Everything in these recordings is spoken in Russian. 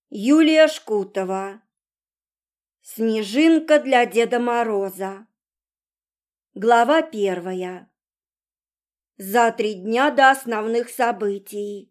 Юлия Шкутова. Снежинка для Деда Мороза. Глава 1. За 3 дня до основных событий.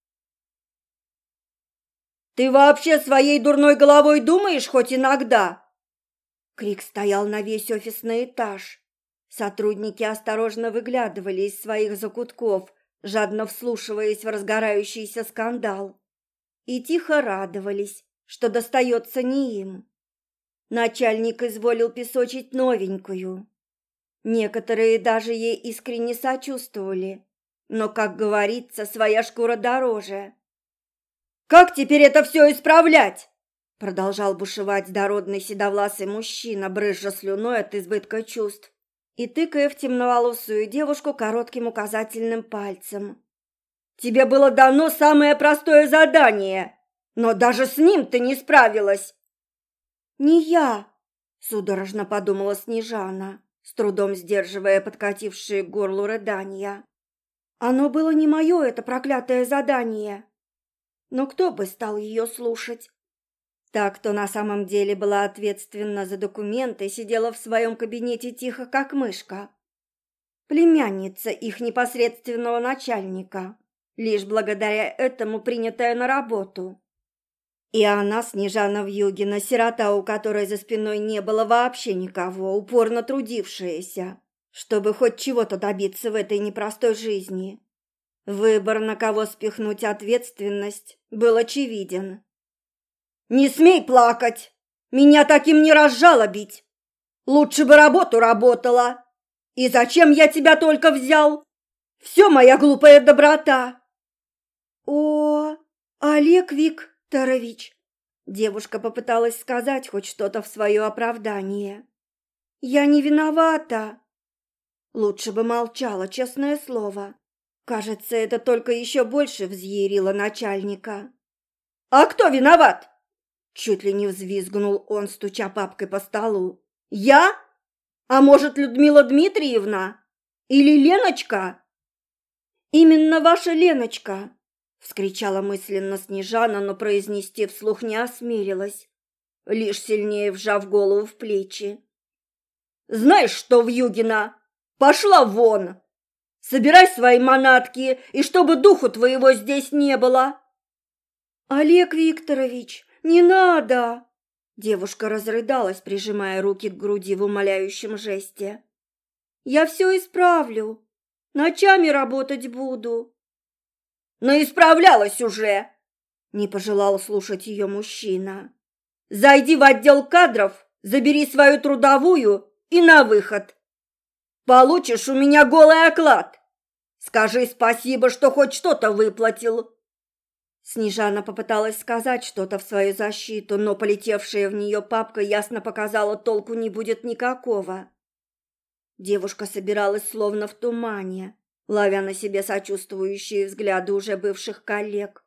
«Ты вообще своей дурной головой думаешь хоть иногда?» Крик стоял на весь офисный этаж. Сотрудники осторожно выглядывали из своих закутков, жадно вслушиваясь в разгорающийся скандал. И тихо радовались, что достается не им. Начальник изволил песочить новенькую. Некоторые даже ей искренне сочувствовали, но, как говорится, своя шкура дороже. «Как теперь это все исправлять?» Продолжал бушевать дородный седовласый мужчина, брызжа слюной от избытка чувств и тыкая в темноволосую девушку коротким указательным пальцем. «Тебе было дано самое простое задание, но даже с ним ты не справилась!» «Не я!» — судорожно подумала Снежана, с трудом сдерживая подкатившие к горлу рыдания. «Оно было не мое, это проклятое задание!» Но кто бы стал ее слушать? Та, кто на самом деле была ответственна за документы, сидела в своем кабинете тихо, как мышка. Племянница их непосредственного начальника, лишь благодаря этому принятая на работу. И она, Снежана Вьюгина, сирота, у которой за спиной не было вообще никого, упорно трудившаяся, чтобы хоть чего-то добиться в этой непростой жизни. Выбор, на кого спихнуть ответственность, был очевиден. «Не смей плакать! Меня таким не разжалобить! Лучше бы работу работала! И зачем я тебя только взял? Все моя глупая доброта!» «О, Олег Викторович!» Девушка попыталась сказать хоть что-то в свое оправдание. «Я не виновата!» Лучше бы молчала, честное слово. Кажется, это только еще больше взъярило начальника. «А кто виноват?» Чуть ли не взвизгнул он, стуча папкой по столу. «Я? А может, Людмила Дмитриевна? Или Леночка?» «Именно ваша Леночка!» — вскричала мысленно Снежана, но произнести вслух не осмелилась, лишь сильнее вжав голову в плечи. «Знаешь что, Вьюгина, пошла вон! Собирай свои манатки, и чтобы духу твоего здесь не было!» «Олег Викторович, не надо!» Девушка разрыдалась, прижимая руки к груди в умоляющем жесте. «Я все исправлю. Ночами работать буду». «Но исправлялась уже!» Не пожелал слушать ее мужчина. «Зайди в отдел кадров, забери свою трудовую и на выход. Получишь у меня голый оклад. Скажи спасибо, что хоть что-то выплатил». Снежана попыталась сказать что-то в свою защиту, но полетевшая в нее папка ясно показала, толку не будет никакого. Девушка собиралась словно в тумане, ловя на себе сочувствующие взгляды уже бывших коллег.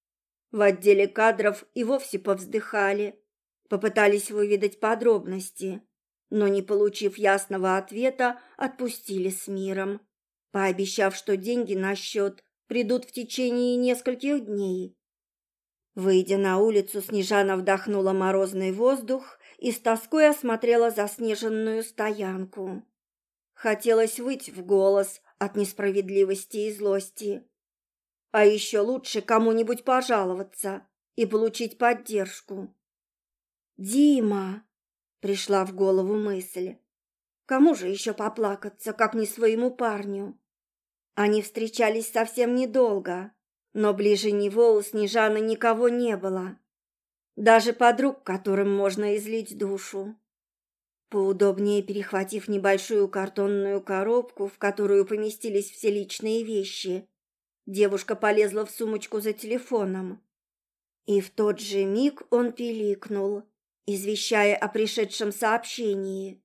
В отделе кадров и вовсе повздыхали, попытались выведать подробности, но, не получив ясного ответа, отпустили с миром, пообещав, что деньги на счет придут в течение нескольких дней. Выйдя на улицу, Снежана вдохнула морозный воздух и с тоской осмотрела заснеженную стоянку. Хотелось выть в голос от несправедливости и злости. А еще лучше кому-нибудь пожаловаться и получить поддержку. «Дима!» — пришла в голову мысль. «Кому же еще поплакаться, как не своему парню?» Они встречались совсем недолго, но ближе него у Снежаны никого не было. Даже подруг, которым можно излить душу. Поудобнее перехватив небольшую картонную коробку, в которую поместились все личные вещи, девушка полезла в сумочку за телефоном. И в тот же миг он пиликнул, извещая о пришедшем сообщении.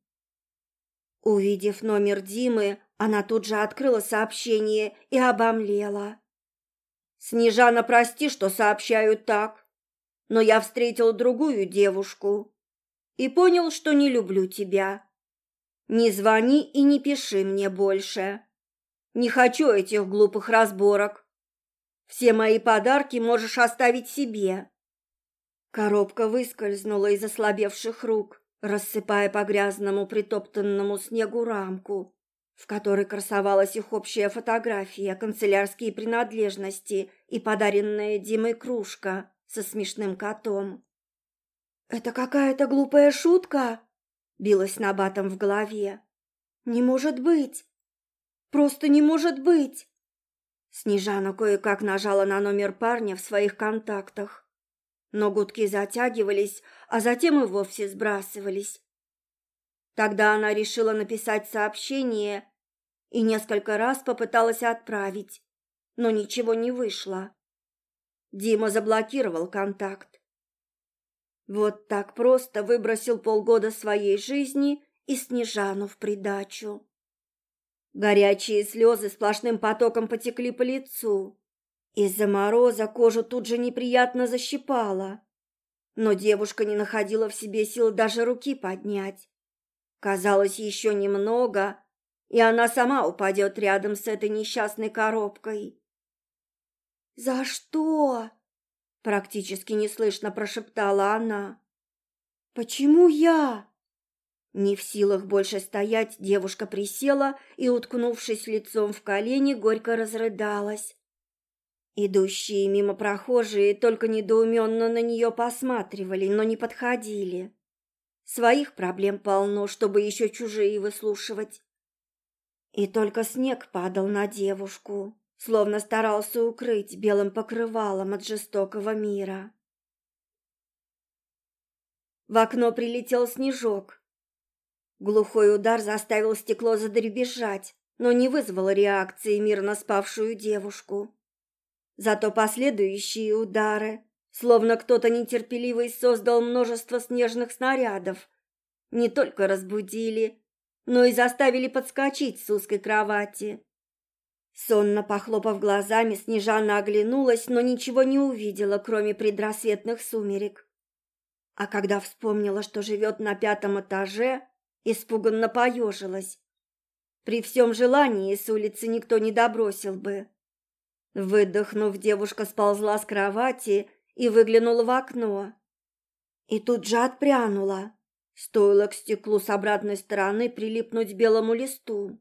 Увидев номер Димы, она тут же открыла сообщение и обомлела. «Снежана, прости, что сообщаю так, но я встретил другую девушку и понял, что не люблю тебя. Не звони и не пиши мне больше. Не хочу этих глупых разборок. Все мои подарки можешь оставить себе. Коробка выскользнула из ослабевших рук, рассыпая по грязному притоптанному снегу рамку, в которой красовалась их общая фотография, канцелярские принадлежности и подаренная Димой кружка со смешным котом. «Это какая-то глупая шутка?» — билась набатом в голове. «Не может быть! Просто не может быть!» Снежана кое-как нажала на номер парня в своих контактах, но гудки затягивались, а затем и вовсе сбрасывались. Тогда она решила написать сообщение и несколько раз попыталась отправить, но ничего не вышло. Дима заблокировал контакт. Вот так просто выбросил полгода своей жизни и Снежану в придачу. Горячие слезы сплошным потоком потекли по лицу. Из-за мороза кожу тут же неприятно защипало, но девушка не находила в себе сил даже руки поднять. Казалось, еще немного, и она сама упадет рядом с этой несчастной коробкой. «За что?» — практически неслышно прошептала она. «Почему я?» Не в силах больше стоять, девушка присела и, уткнувшись лицом в колени, горько разрыдалась. Идущие мимо прохожие только недоуменно на нее посматривали, но не подходили. Своих проблем полно, чтобы еще чужие выслушивать. И только снег падал на девушку, словно старался укрыть белым покрывалом от жестокого мира. В окно прилетел снежок. Глухой удар заставил стекло задребезжать, но не вызвал реакции мирно спавшую девушку. Зато последующие удары, словно кто-то нетерпеливый создал множество снежных снарядов, не только разбудили, но и заставили подскочить с узкой кровати. Сонно похлопав глазами, Снежана оглянулась, но ничего не увидела, кроме предрассветных сумерек. А когда вспомнила, что живет на 5-м этаже, испуганно поежилась. При всем желании с улицы никто не добросил бы. Выдохнув, девушка сползла с кровати и выглянула в окно. И тут же отпрянула. Стоило к стеклу с обратной стороны прилипнуть белому листу.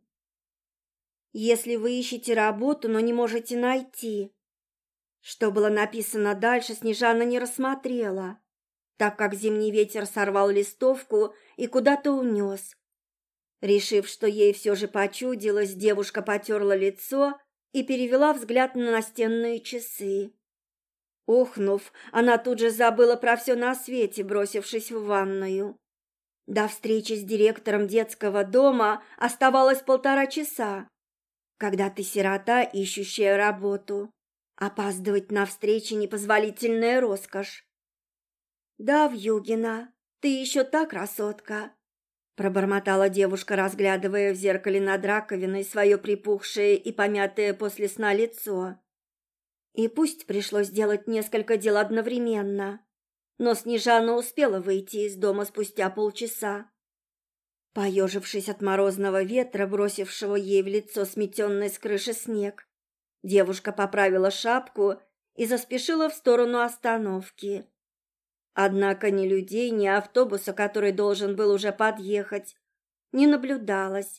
«Если вы ищете работу, но не можете найти». Что было написано дальше, Снежана не рассмотрела, так как зимний ветер сорвал листовку и куда-то унес. Решив, что ей все же почудилось, девушка потерла лицо и перевела взгляд на настенные часы. Охнув, она тут же забыла про все на свете, бросившись в ванную. До встречи с директором детского дома оставалось 1,5 часа. Когда ты сирота, ищущая работу, опаздывать на встречи — непозволительная роскошь. «Да, Вьюгина, ты еще та красотка!» Пробормотала девушка, разглядывая в зеркале над раковиной свое припухшее и помятое после сна лицо. И пусть пришлось делать несколько дел одновременно, но Снежана успела выйти из дома спустя полчаса. Поежившись от морозного ветра, бросившего ей в лицо сметенный с крыши снег, девушка поправила шапку и заспешила в сторону остановки. Однако ни людей, ни автобуса, который должен был уже подъехать, не наблюдалось.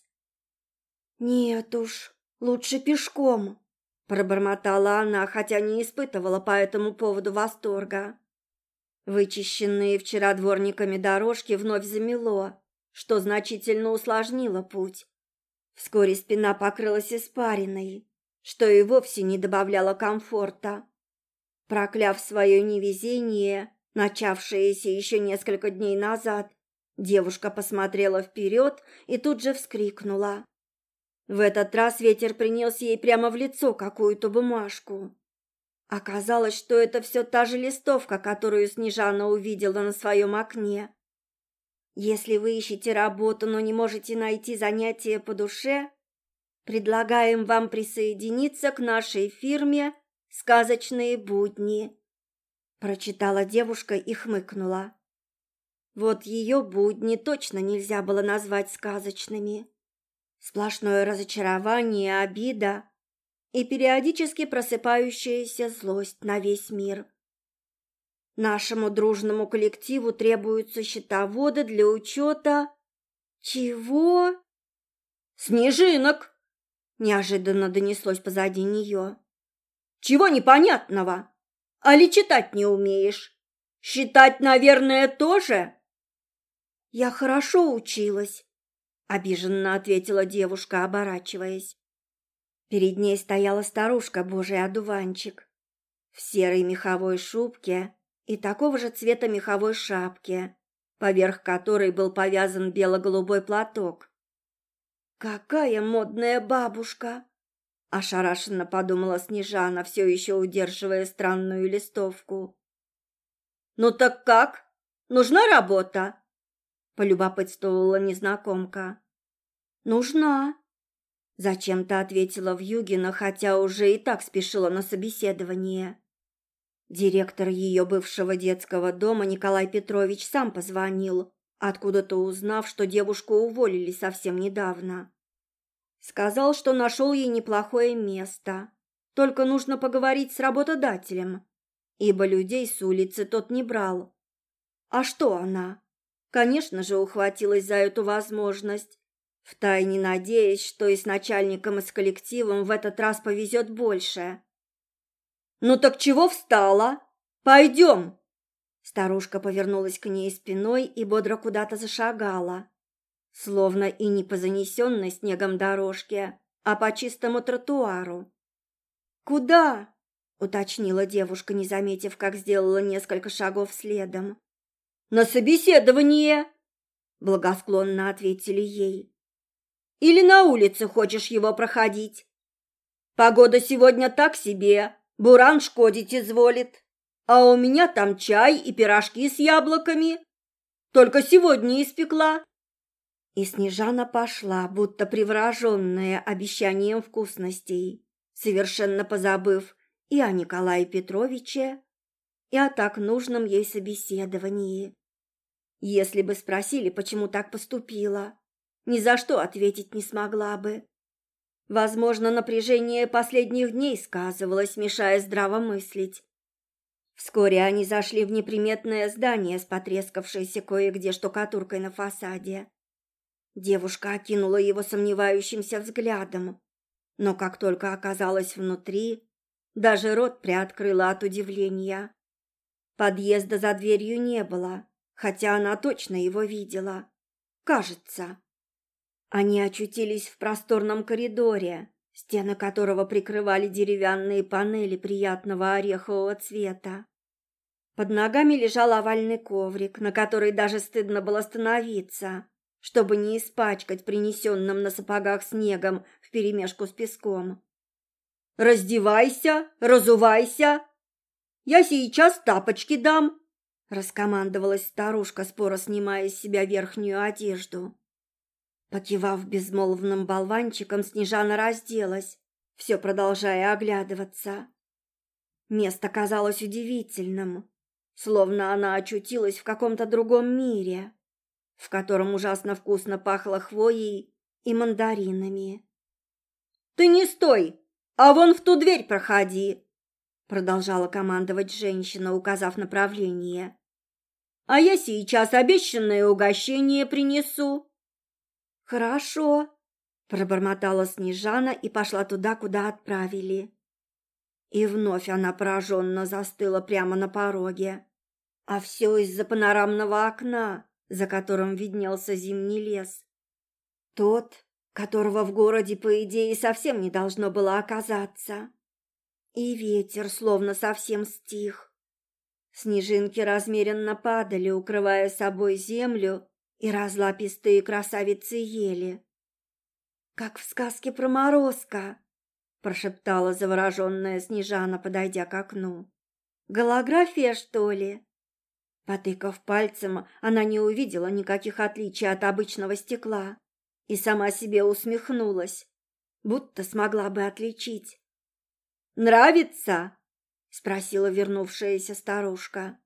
«Нет уж, лучше пешком», — пробормотала она, хотя не испытывала по этому поводу восторга. Вычищенные вчера дворниками дорожки вновь замело, что значительно усложнило путь. Вскоре спина покрылась испариной, что и вовсе не добавляло комфорта. Прокляв свое невезение, начавшееся еще несколько дней назад, девушка посмотрела вперед и тут же вскрикнула. В этот раз ветер принес ей прямо в лицо какую-то бумажку. Оказалось, что это все та же листовка, которую Снежана увидела на своем окне. Если вы ищете работу, но не можете найти занятие по душе, предлагаем вам присоединиться к нашей фирме «Сказочные будни», — прочитала девушка и хмыкнула. Вот ее будни точно нельзя было назвать сказочными. Сплошное разочарование, обида и периодически просыпающаяся злость на весь мир. Нашему дружному коллективу требуются счетоводы для учета... Чего? Снежинок! Неожиданно донеслось позади нее. Чего непонятного? Али читать не умеешь? Считать, наверное, тоже? Я хорошо училась, обиженно ответила девушка, оборачиваясь. Перед ней стояла старушка Божий одуванчик в серой меховой шубке и такого же цвета меховой шапке, поверх которой был повязан бело-голубой платок. «Какая модная бабушка!» – ошарашенно подумала Снежана, все еще удерживая странную листовку. «Ну так как? Нужна работа?» – полюбопытствовала незнакомка. «Нужна», – зачем-то ответила Вьюгина, хотя уже и так спешила на собеседование. Директор ее бывшего детского дома Николай Петрович сам позвонил, откуда-то узнав, что девушку уволили совсем недавно. Сказал, что нашел ей неплохое место, только нужно поговорить с работодателем, ибо людей с улицы тот не брал. А что она? Конечно же, ухватилась за эту возможность, втайне надеясь, что и с начальником, и с коллективом в этот раз повезет больше. «Ну так чего встала? Пойдем!» Старушка повернулась к ней спиной и бодро куда-то зашагала, словно и не по занесенной снегом дорожке, а по чистому тротуару. «Куда?» — уточнила девушка, не заметив, как сделала несколько шагов следом. «На собеседование!» — благосклонно ответили ей. «Или на улице хочешь его проходить? Погода сегодня так себе. Буран шкодить изволит, а у меня там чай и пирожки с яблоками. Только сегодня испекла». И Снежана пошла, будто привороженная обещанием вкусностей, совершенно позабыв и о Николае Петровиче, и о так нужном ей собеседовании. Если бы спросили, почему так поступила, ни за что ответить не смогла бы. Возможно, напряжение последних дней сказывалось, мешая здраво мыслить. Вскоре они зашли в неприметное здание с потрескавшейся кое-где штукатуркой на фасаде. Девушка окинула его сомневающимся взглядом, но как только оказалась внутри, даже рот приоткрыла от удивления. Подъезда за дверью не было, хотя она точно его видела. Кажется. Они очутились в просторном коридоре, стены которого прикрывали деревянные панели приятного орехового цвета. Под ногами лежал овальный коврик, на который даже стыдно было становиться, чтобы не испачкать принесенным на сапогах снегом вперемешку с песком. «Раздевайся, разувайся! Я сейчас тапочки дам!» — раскомандовалась старушка, споро снимая с себя верхнюю одежду. Покивав безмолвным болванчиком, Снежана разделась, все продолжая оглядываться. Место казалось удивительным, словно она очутилась в каком-то другом мире, в котором ужасно вкусно пахло хвоей и мандаринами. «Ты не стой, а вон в ту дверь проходи!» Продолжала командовать женщина, указав направление. «А я сейчас обещанное угощение принесу». «Хорошо», — пробормотала Снежана и пошла туда, куда отправили. И вновь она пораженно застыла прямо на пороге. А все из-за панорамного окна, за которым виднелся зимний лес. Тот, которого в городе, по идее, совсем не должно было оказаться. И ветер словно совсем стих. Снежинки размеренно падали, укрывая собой землю и разлапистые красавицы ели. «Как в сказке про Морозко», — прошептала завороженная Снежана, подойдя к окну. «Голография, что ли?» Потыкав пальцем, она не увидела никаких отличий от обычного стекла и сама себе усмехнулась, будто смогла бы отличить. «Нравится?» — спросила вернувшаяся старушка.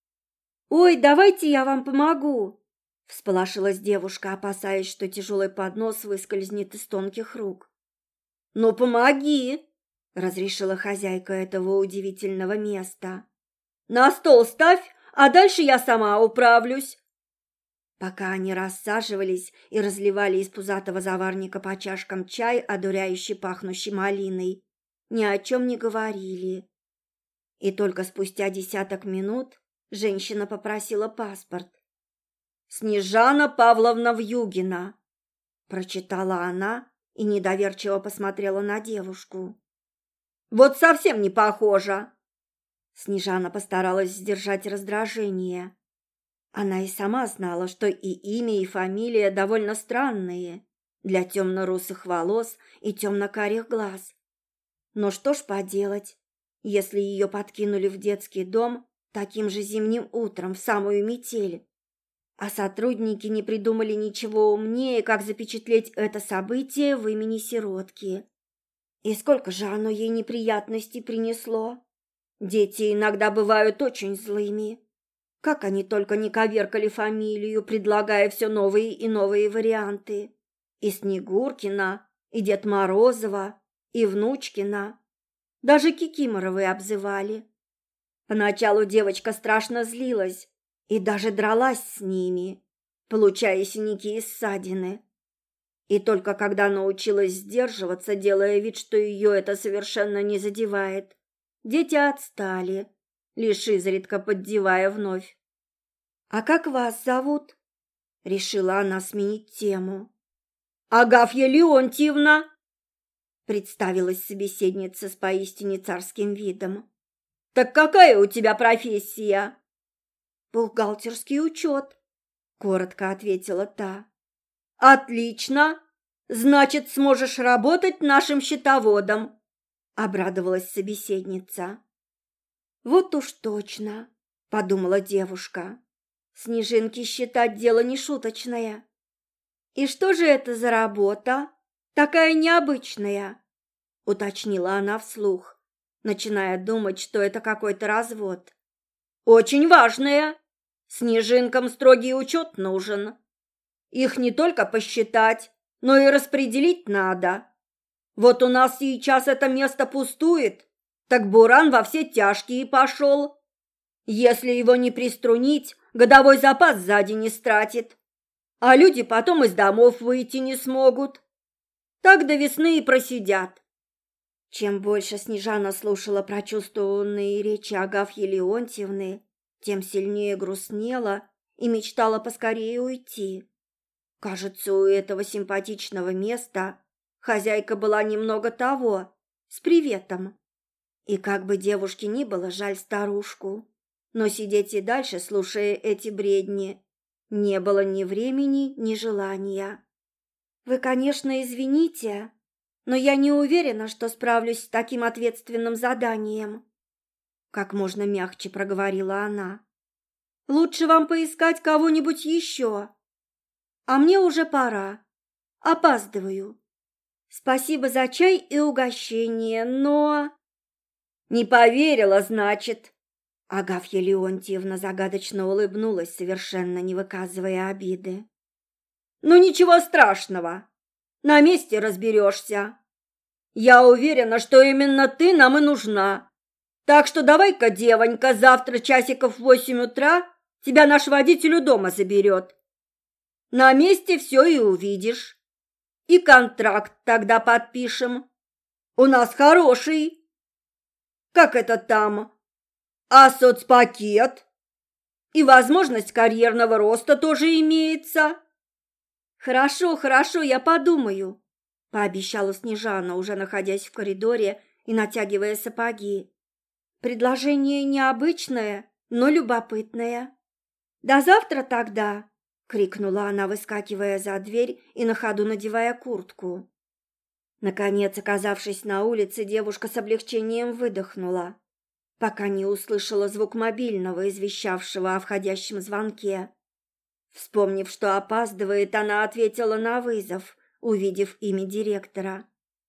«Ой, давайте я вам помогу!» — всполошилась девушка, опасаясь, что тяжелый поднос выскользнет из тонких рук. «Ну, помоги!» — разрешила хозяйка этого удивительного места. На стол ставь, а дальше я сама управлюсь». Пока они рассаживались и разливали из пузатого заварника по чашкам чай, одуряющий пахнущий малиной, ни о чем не говорили. И только спустя 10 минут женщина попросила паспорт. «Снежана Павловна Вьюгина», — прочитала она и недоверчиво посмотрела на девушку. «Вот совсем не похоже». Снежана постаралась сдержать раздражение. Она и сама знала, что и имя, и фамилия довольно странные для темно-русых волос и темно-карих глаз. Но что ж поделать, если ее подкинули в детский дом таким же зимним утром в самую метель, а сотрудники не придумали ничего умнее, как запечатлеть это событие в имени сиротки. И сколько же оно ей неприятностей принесло? Дети иногда бывают очень злыми. Как они только не коверкали фамилию, предлагая все новые и новые варианты. И Снегуркина, и Дед Морозова, и Внучкина. Даже Кикиморовы обзывали. Поначалу девочка страшно злилась и даже дралась с ними, получая синяки и ссадины. И только когда научилась сдерживаться, делая вид, что ее это совершенно не задевает, дети отстали, лишь изредка поддевая вновь. «А как вас зовут?» — решила она сменить тему. «Агафья Леонтьевна», — представилась собеседница с поистине царским видом. «Так какая у тебя профессия?» «Бухгалтерский учет», — коротко ответила та. «Отлично! Значит, сможешь работать нашим счетоводом», — обрадовалась собеседница. «Вот уж точно», — подумала девушка. «Снежинки считать дело не шуточное». «И что же это за работа? Такая необычная», — уточнила она вслух, начиная думать, что это какой-то развод. «Очень важная. Снежинкам строгий учет нужен. Их не только посчитать, но и распределить надо. Вот у нас сейчас это место пустует, так буран во все тяжкие пошел. Если его не приструнить, годовой запас сзади не стратит, а люди потом из домов выйти не смогут. Так до весны и просидят». Чем больше Снежана слушала прочувствованные речи Агафьи Леонтьевны, тем сильнее грустнела и мечтала поскорее уйти. Кажется, у этого симпатичного места хозяйка была немного того, с приветом. И как бы девушке ни было жаль старушку, но сидеть и дальше, слушая эти бредни, не было ни времени, ни желания. «Вы, конечно, извините, но я не уверена, что справлюсь с таким ответственным заданием», — как можно мягче проговорила она. «Лучше вам поискать кого-нибудь еще. А мне уже пора. Опаздываю. Спасибо за чай и угощение, но...» «Не поверила, значит?» Агафья Леонтьевна загадочно улыбнулась, совершенно не выказывая обиды. «Ну ничего страшного. На месте разберешься. Я уверена, что именно ты нам и нужна. Так что давай-ка, девонька, завтра часиков в 8 утра тебя наш водитель у дома заберет. На месте все и увидишь. И контракт тогда подпишем. У нас хороший. Как это там? А соцпакет? И возможность карьерного роста тоже имеется». «Хорошо, хорошо, я подумаю», — пообещала Снежана, уже находясь в коридоре и натягивая сапоги. «Предложение необычное, но любопытное». «До завтра тогда!» — крикнула она, выскакивая за дверь и на ходу надевая куртку. Наконец, оказавшись на улице, девушка с облегчением выдохнула, пока не услышала звук мобильного, извещавшего о входящем звонке. Вспомнив, что опаздывает, она ответила на вызов, увидев имя директора.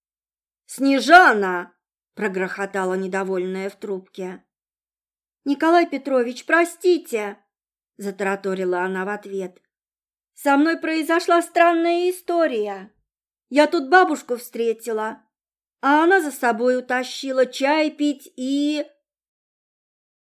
«Снежана!» — прогрохотала недовольная в трубке. «Николай Петрович, простите!» — затараторила она в ответ. «Со мной произошла странная история. Я тут бабушку встретила, а она за собой утащила чай пить и...»